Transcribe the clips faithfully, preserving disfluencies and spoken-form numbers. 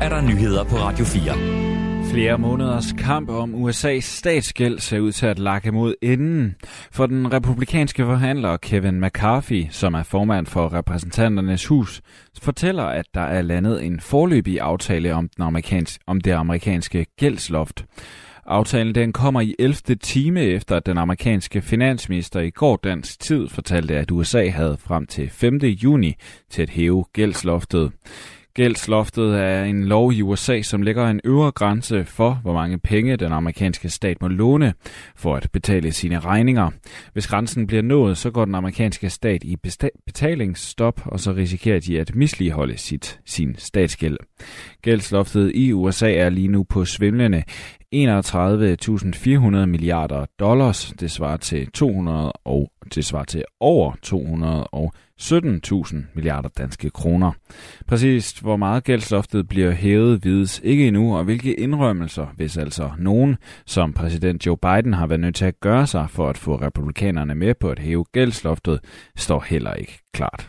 er der nyheder på Radio fire. Flere måneders kamp om U S A's statsgæld ser ud til at lakke mod enden. For den republikanske forhandler Kevin McCarthy, som er formand for repræsentanternes hus, fortæller, at der er landet en foreløbig aftale om, den amerikanske, om det amerikanske gældsloft. Aftalen den kommer i ellevte time efter, at den amerikanske finansminister i går dansk tid fortalte, at U S A havde frem til femte juni til at hæve gældsloftet. Gældsloftet er en lov i U S A, som lægger en øvre grænse for, hvor mange penge den amerikanske stat må låne for at betale sine regninger. Hvis grænsen bliver nået, så går den amerikanske stat i betalingsstop, og så risikerer de at misligholde sit, sin statsgæld. Gældsloftet i U S A er lige nu på svimlende enogtredive tusind fire hundrede milliarder dollars. Det svarer til to hundrede og det svarer til over to hundrede og sytten tusind milliarder danske kroner. Præcis hvor meget gældsloftet bliver hævet, vides ikke endnu, og hvilke indrømmelser, hvis altså nogen, som præsident Joe Biden har været nødt til at gøre sig for at få republikanerne med på at hæve gældsloftet, står heller ikke klart.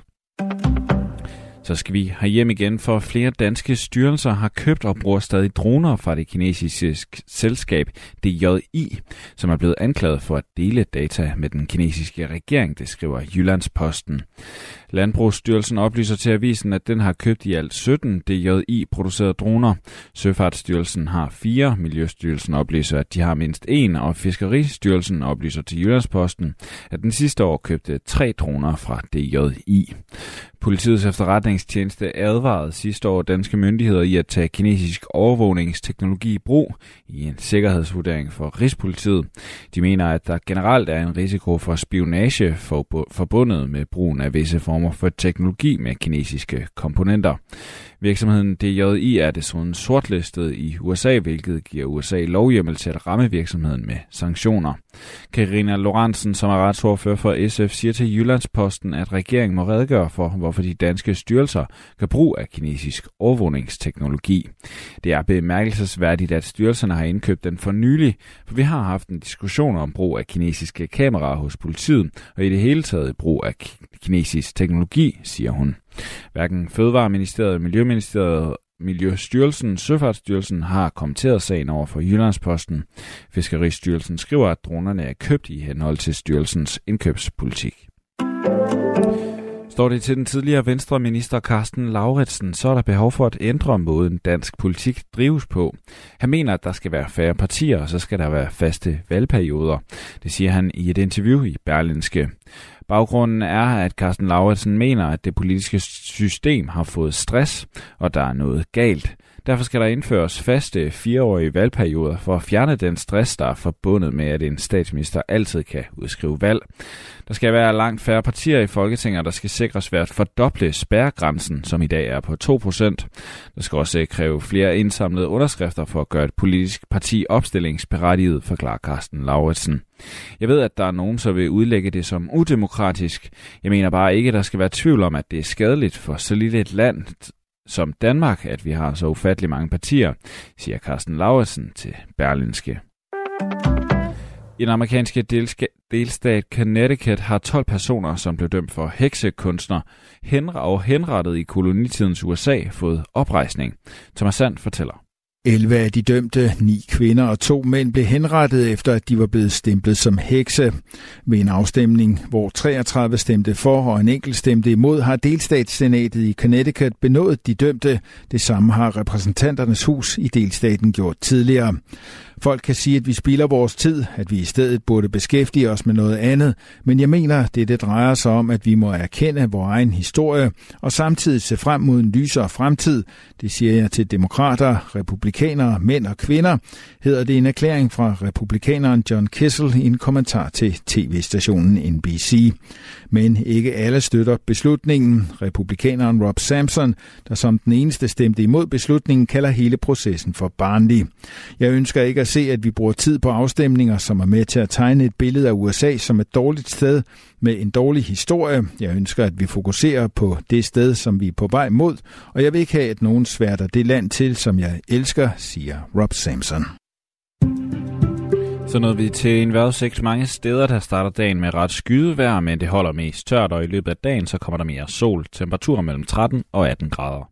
Så skal vi herhjem igen, for flere danske styrelser har købt og bruger stadig droner fra det kinesiske selskab D J I, som er blevet anklaget for at dele data med den kinesiske regering, det skriver Jyllandsposten. Landbrugsstyrelsen oplyser til avisen, at den har købt i alt sytten D J I-producerede droner. Søfartsstyrelsen har fire, Miljøstyrelsen oplyser, at de har mindst en, og Fiskeristyrelsen oplyser til Jyllandsposten, at den sidste år købte tre droner fra D J I. Politiets efterretningstjeneste advarede sidste år danske myndigheder i at tage kinesisk overvågningsteknologi i brug i en sikkerhedsvurdering for Rigspolitiet. De mener, at der generelt er en risiko for spionage forbundet med brugen af visse former for teknologi med kinesiske komponenter. Virksomheden D J I er desuden sortlistet i U S A, hvilket giver U S A lovhjemmel til at ramme virksomheden med sanktioner. Karina Lorentzen, som er retsordfører for S F, siger til Jyllandsposten, at regeringen må redegøre for, hvorfor de danske styrelser kan bruge af kinesisk overvågningsteknologi. Det er bemærkelsesværdigt, at styrelserne har indkøbt den for nylig, for vi har haft en diskussion om brug af kinesiske kameraer hos politiet, og i det hele taget brug af kinesisk teknologi, siger hun. Hverken Fødevareministeriet, Miljøministeriet, Miljøstyrelsen, Søfartsstyrelsen har kommenteret sagen over for Jyllandsposten. Fiskeristyrelsen skriver, at dronerne er købt i henhold til styrelsens indkøbspolitik. Står det til den tidligere Venstre-minister Karsten Lauritzen, så er der behov for at ændre måden dansk politik drives på. Han mener, at der skal være færre partier, og så skal der være faste valgperioder. Det siger han i et interview i Berlingske. Baggrunden er, at Karsten Lauritzen mener, at det politiske system har fået stress, og der er noget galt. Derfor skal der indføres faste fireårige valgperioder for at fjerne den stress, der er forbundet med, at en statsminister altid kan udskrive valg. Der skal være langt færre partier i Folketinget, der skal sikres ved at fordoble spærregrænsen, som i dag er på to procent. Der skal også kræve flere indsamlede underskrifter for at gøre et politisk parti opstillingsberettiget, forklarer Karsten Lauritzen. Jeg ved, at der er nogen, der vil udlægge det som udemokratisk. Jeg mener bare ikke, at der skal være tvivl om, at det er skadeligt for så lille et land som Danmark, at vi har så ufattelig mange partier, siger Karsten Lauritzen til Berlingske. I den amerikanske delska- delstat Connecticut har tolv personer, som blev dømt for heksekunstner henre- og henrettet i kolonitidens U S A, fået oprejsning. Thomas Sand fortæller. elleve af de dømte, ni kvinder og to mænd, blev henrettet efter, at de var blevet stemplet som hekse. Ved en afstemning, hvor treogtredive stemte for og en enkelt stemte imod, har delstatssenatet i Connecticut benådet de dømte. Det samme har repræsentanternes hus i delstaten gjort tidligere. Folk kan sige, at vi spilder vores tid, at vi i stedet burde beskæftige os med noget andet, men jeg mener, det det drejer sig om, at vi må erkende vores egen historie og samtidig se frem mod en lysere fremtid. Det siger jeg til demokrater, republikanere, mænd og kvinder, hedder det en erklæring fra republikaneren John Kissel i en kommentar til tv-stationen N B C. Men ikke alle støtter beslutningen. Republikaneren Rob Sampson, der som den eneste stemte imod beslutningen, kalder hele processen for barnlig. Jeg ønsker ikke at se, at vi bruger tid på afstemninger, som er med til at tegne et billede af U S A som et dårligt sted med en dårlig historie. Jeg ønsker, at vi fokuserer på det sted, som vi er på vej mod, og jeg vil ikke have, at nogen sværter det land til, som jeg elsker, siger Rob Sampson. Så nåede vi til en vejrudsigt mange steder, der starter dagen med ret skydevejr, men det holder mest tørt, og i løbet af dagen så kommer der mere sol. Temperaturer mellem tretten og atten grader.